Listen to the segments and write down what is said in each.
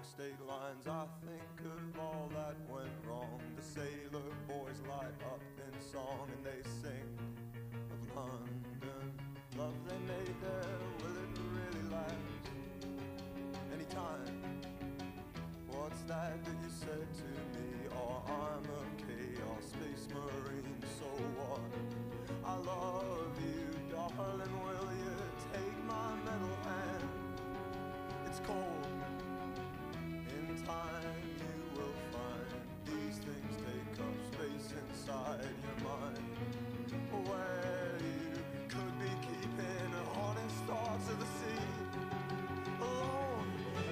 state lines. I think of all that went wrong. The sailor boys light up in song and they sing of London. Love they made there, will it really last? Anytime. What's that you said to me? Oh, I'm a chaos space marine, so what? I love you, darling, will you take my metal hand? It's cold. In time you will find these things take up space inside your mind, where you could be keeping honest thoughts of the sea alone.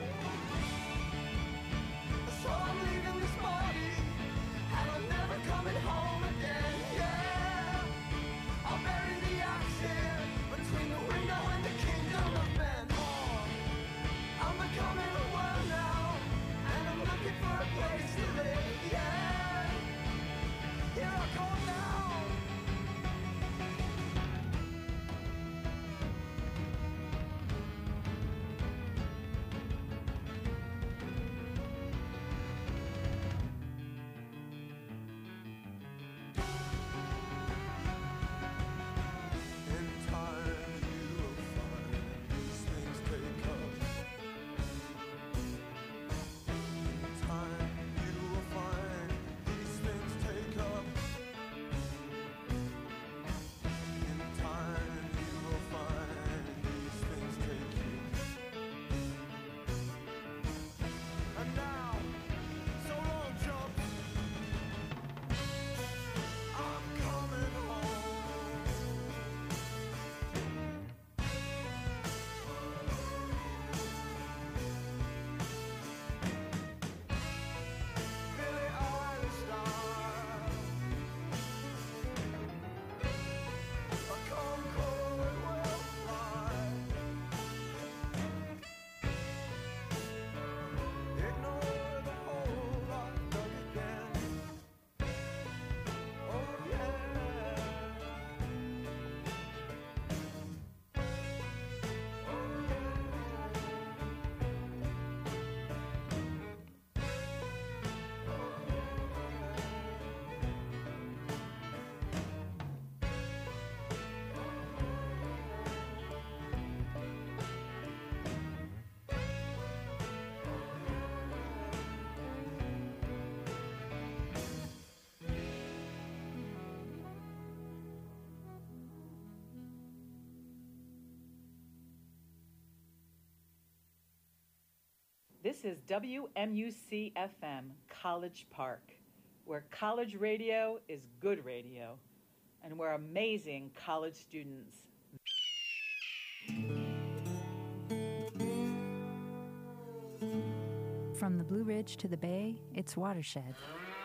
So I'm leaving this body and I'm never coming home again, yeah. I'll bury the oxen between the window and the kingdom of men. Oh, I'm becoming a world now and I'm looking for a place to live, yeah. Here I come now. This is WMUC-FM, College Park, where college radio is good radio, and where amazing college students. From the Blue Ridge to the Bay, it's Watershed.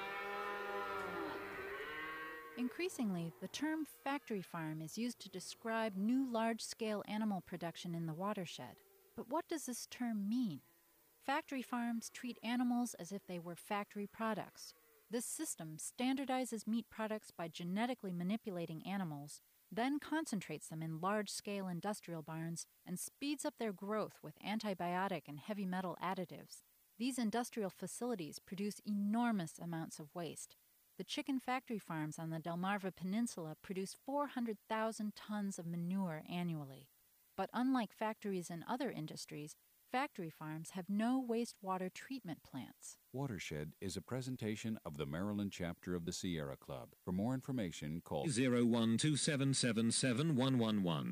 Increasingly, the term factory farm is used to describe new large-scale animal production in the watershed. But what does this term mean? Factory farms treat animals as if they were factory products. This system standardizes meat products by genetically manipulating animals, then concentrates them in large-scale industrial barns and speeds up their growth with antibiotic and heavy metal additives. These industrial facilities produce enormous amounts of waste. The chicken factory farms on the Delmarva Peninsula produce 400,000 tons of manure annually. But unlike factories in other industries, factory farms have no wastewater treatment plants. Watershed is a presentation of the Maryland chapter of the Sierra Club. For more information, call 012777111.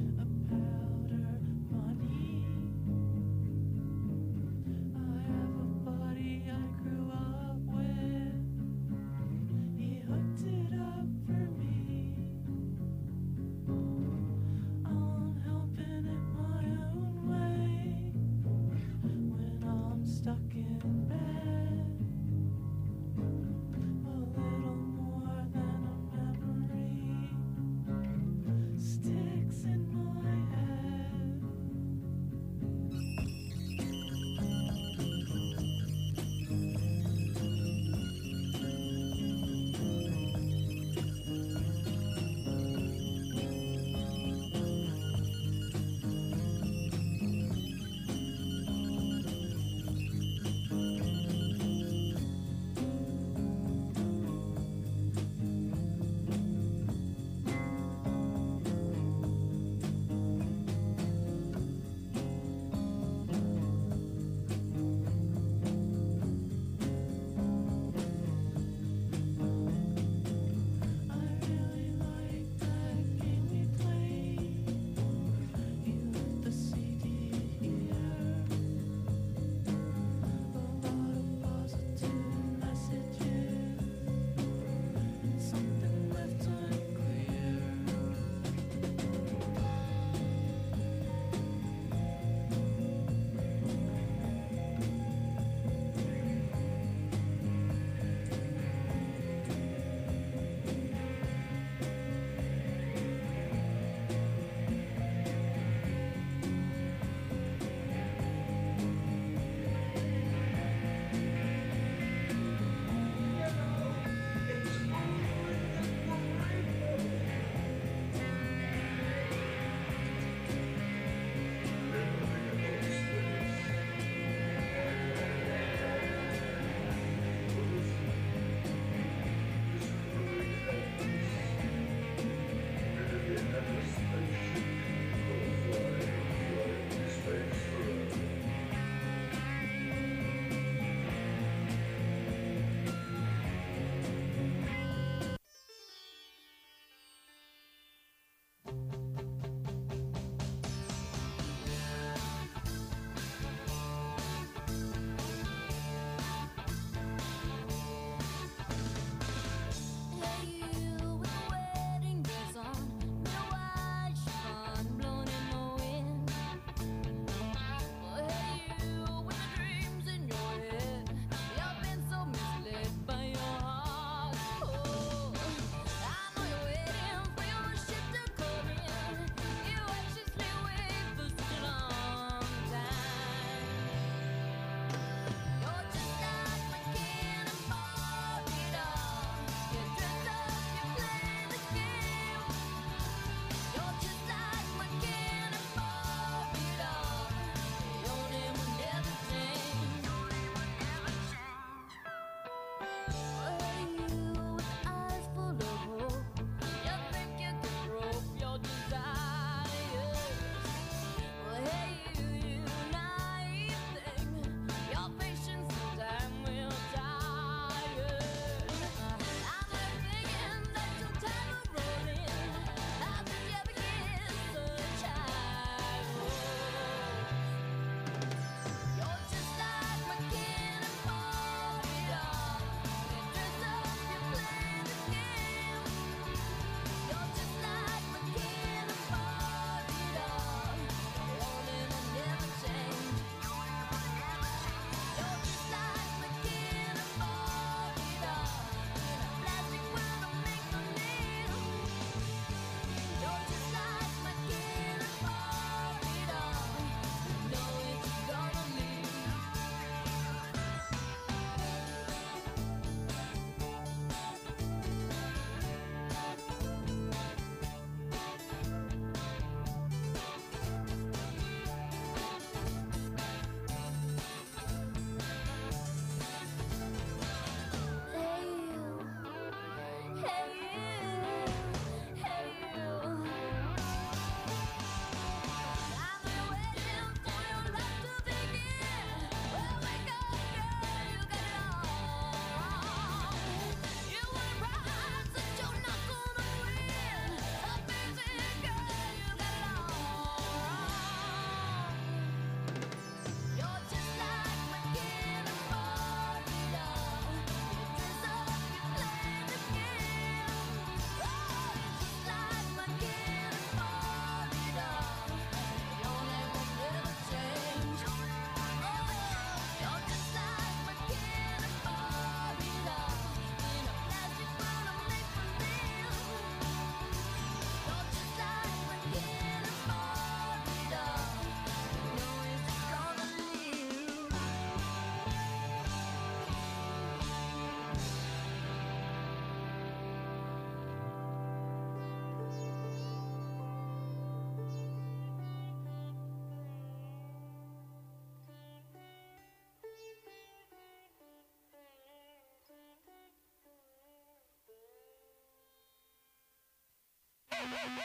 I have a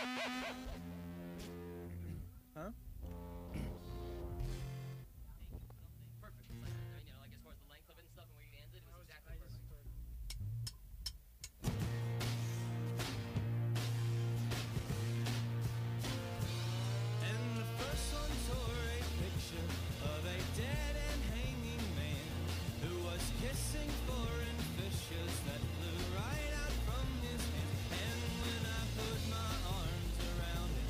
Huh? Perfect. It's like, I mean, like as far as the length of it and stuff and where you ended, it was exactly perfect. And the first one tore a picture of a dead and hanging man who was kissing foreign fishes that flew right out from his hand. And when I put my arms around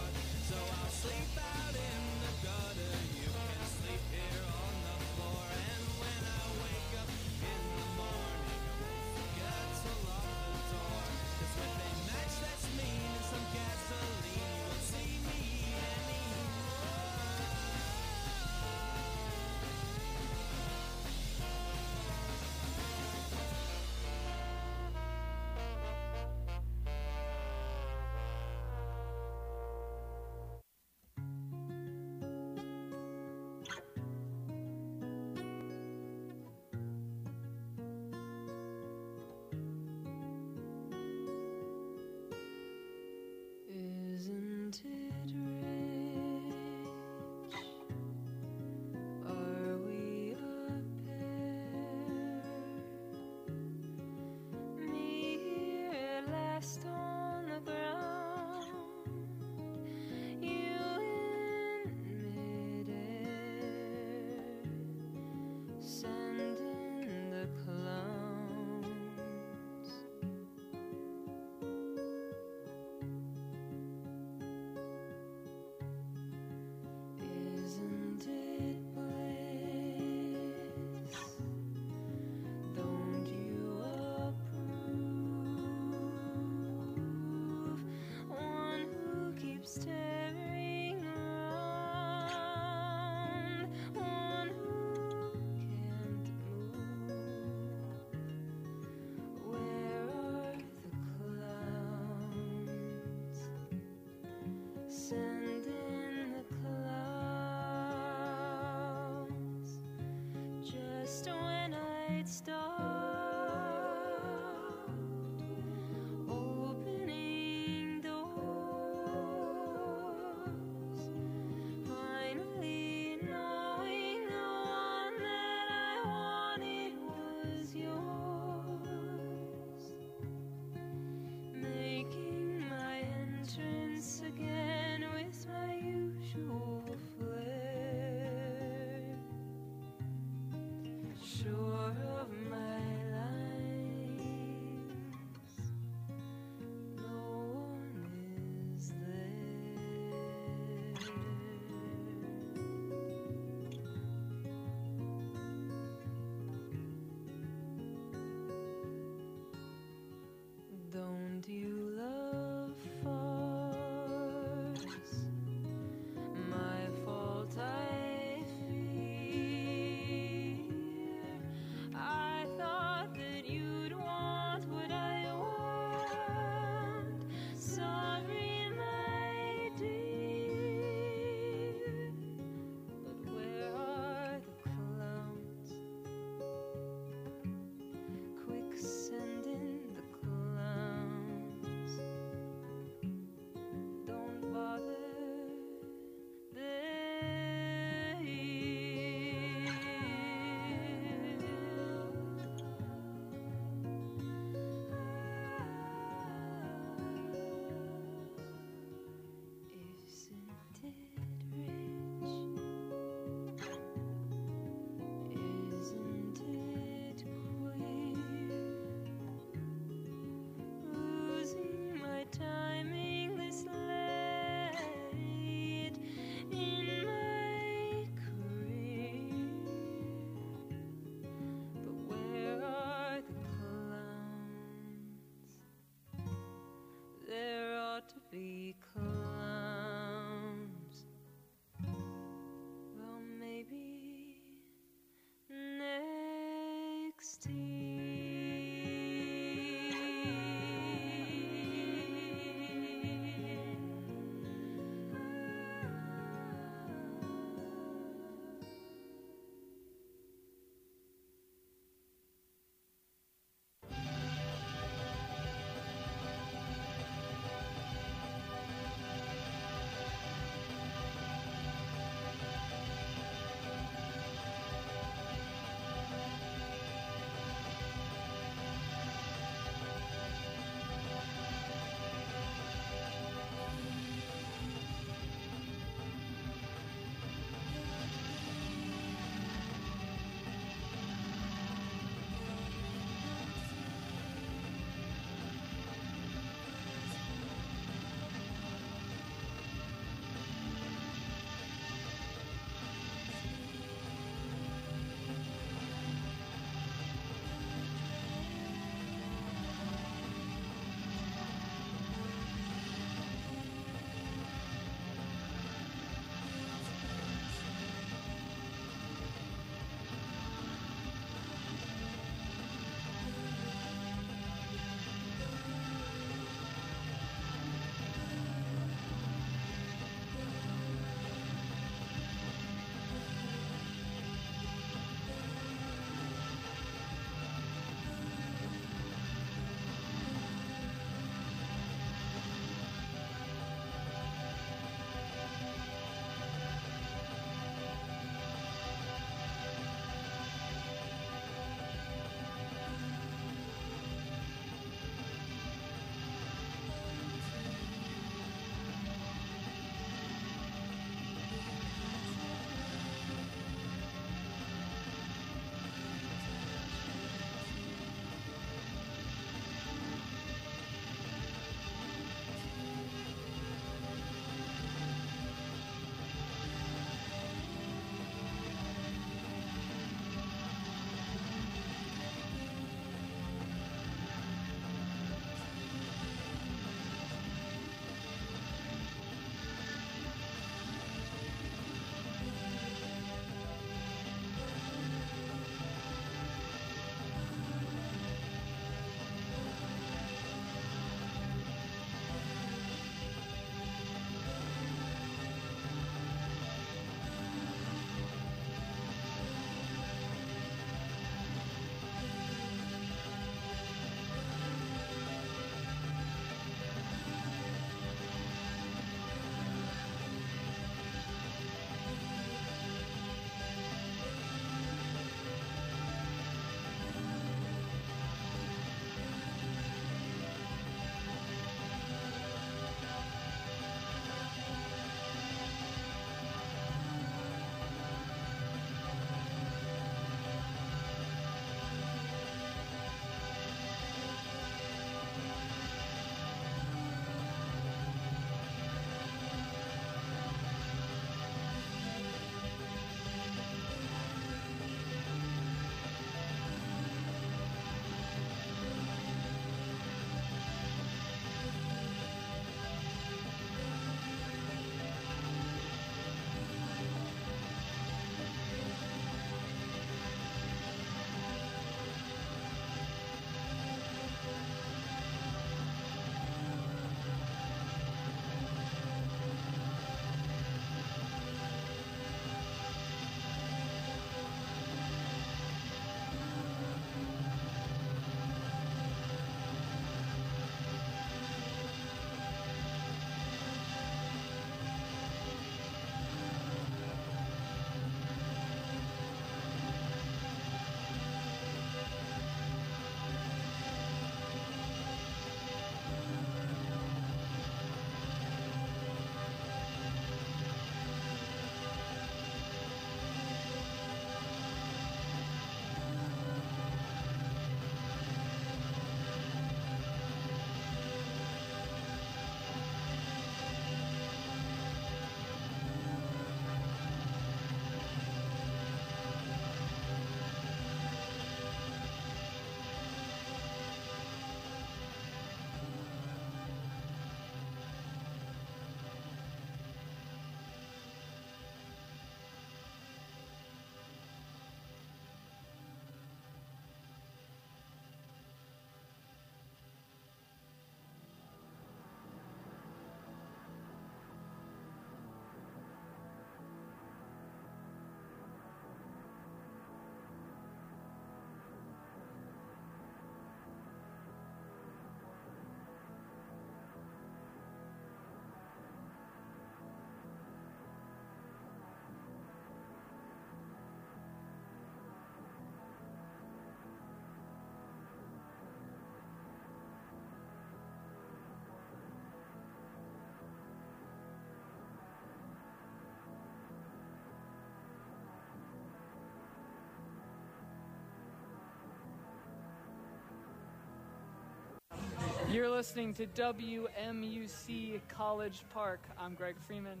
You're listening to WMUC College Park. I'm Greg Freeman.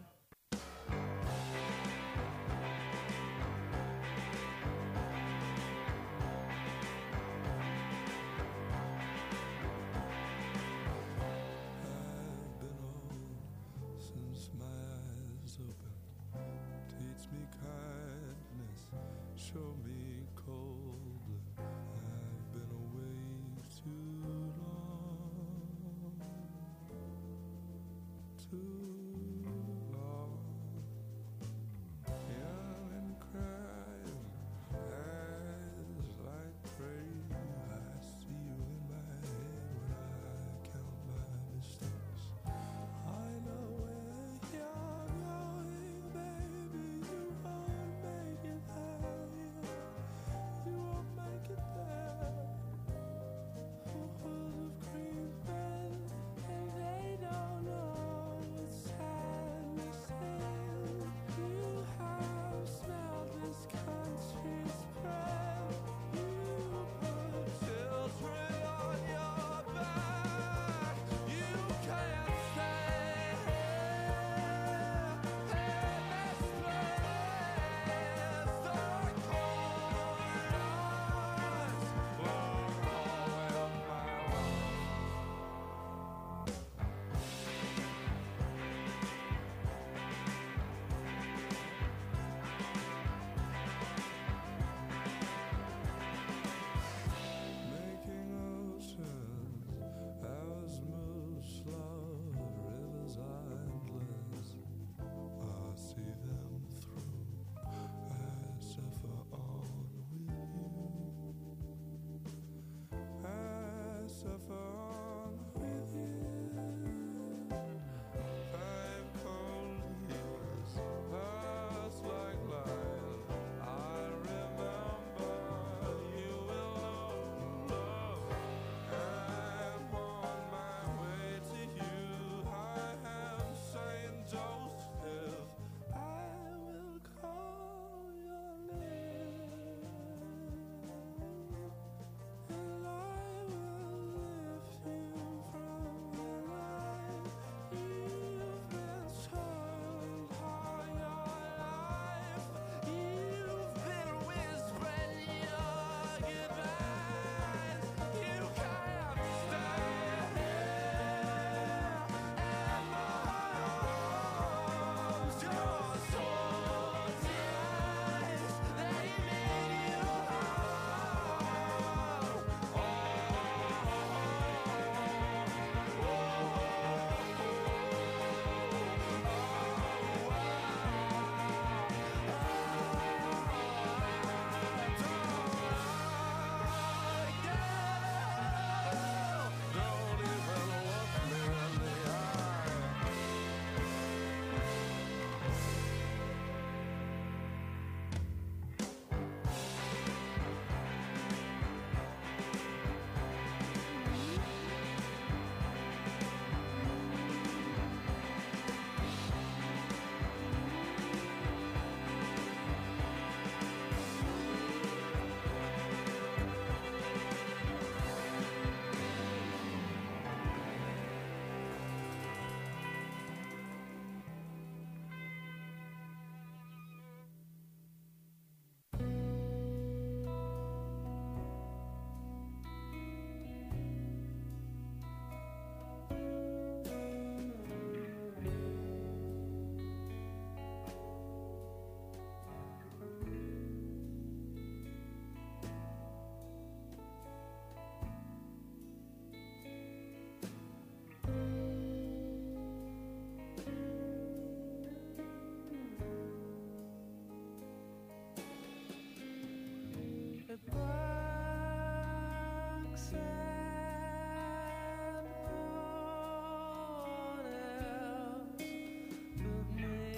Show me cold. I've been away too long, young and crying, eyes like prey. I see you in my head when I count my mistakes. I know where you're going, baby. You won't make it there. You won't make it there. Walls of cream bed, and they don't know what sadness is. You have smelled this country's breath. You put children on your back. You can't stay here in this place. The corners walk all of my life. Making oceans, hours move slow, rivers are endless. I see them through. I suffer on with you. I suffer on with you. 5 cold years pass like light. I remember you will know love. I'm on my way to you. I am Saint Joseph. I will call your name, and I will lift you from the light. You've been toiling all your life. You've been whispering your goodbyes. You can't stay here in my arms. Your salty eyes, they made you don't even look me in the eye. It walks and no one else but me.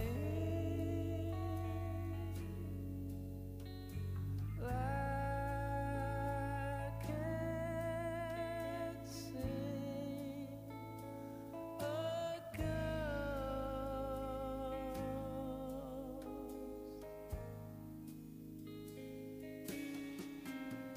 I can't sing a ghost.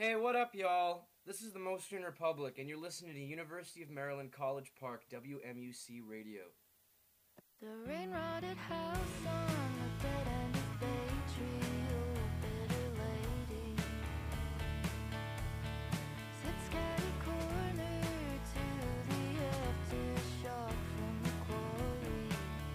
Hey, what up, y'all? This is the Mostyn Republic, and you're listening to University of Maryland College Park, WMUC Radio. The rain-rotted house on the dead end of Bay Tree, oh, bitter lady, sits catty-corner to the aftershock from the quarry.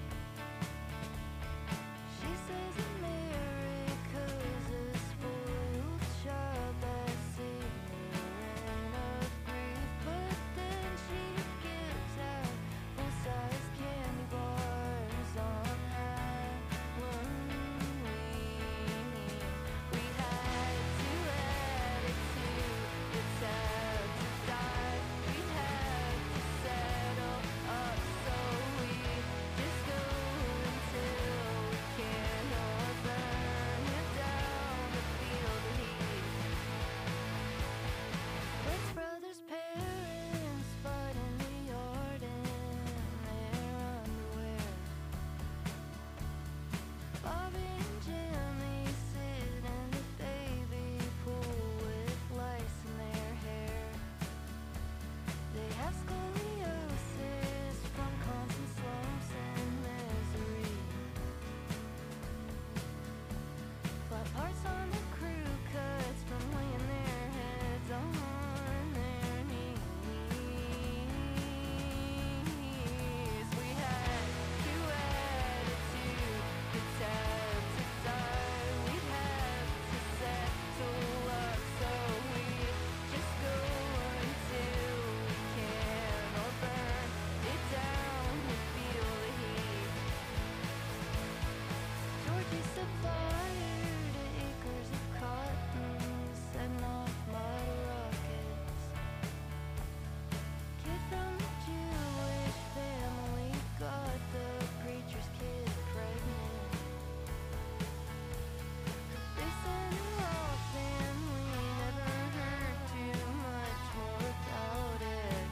She says America's a spoiled child that's ignorant of grief, but then she gives out full-size candy bars on Halloween. We had to add it to the tab to die. We had to settle up, so we just go until we can, or burn it down to feel the heat. Brett's brother's parents fight in the yard in their underwear. Bobby and Jimmy sit in the baby pool with lice in their hair. They have scoliosis from constant slumps and misery. Flat parts on the crew cuts from laying their heads on their knees. We had to add it to the tab to die. We had to settle up, so we just go until we can, or burn it down to feel the heat. Georgie supplier to acres of cotton, setting off mud rockets. Kid from the Jewish family got the preacher's kid pregnant. They sent him off and we never heard too much more about it.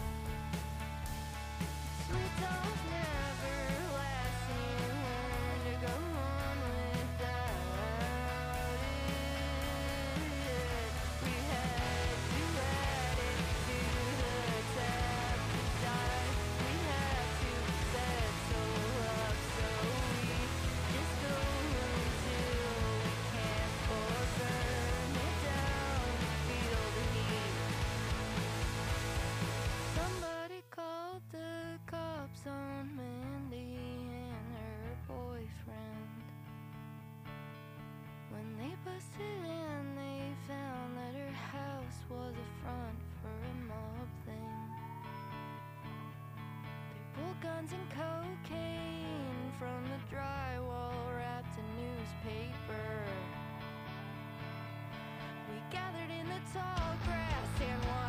Sweet talk never lasts and you learn to go on without it. We had to add it to the tab to die. We had to settle up, so we just go until we can't, or burn it down to feel the heat. Somebody called the cops on Mandy and her boyfriend. When they busted in, they found that her house was a front for a mob thing. They pulled guns and cocaine from the drywall wrapped in newspaper. We gathered in the tall grass and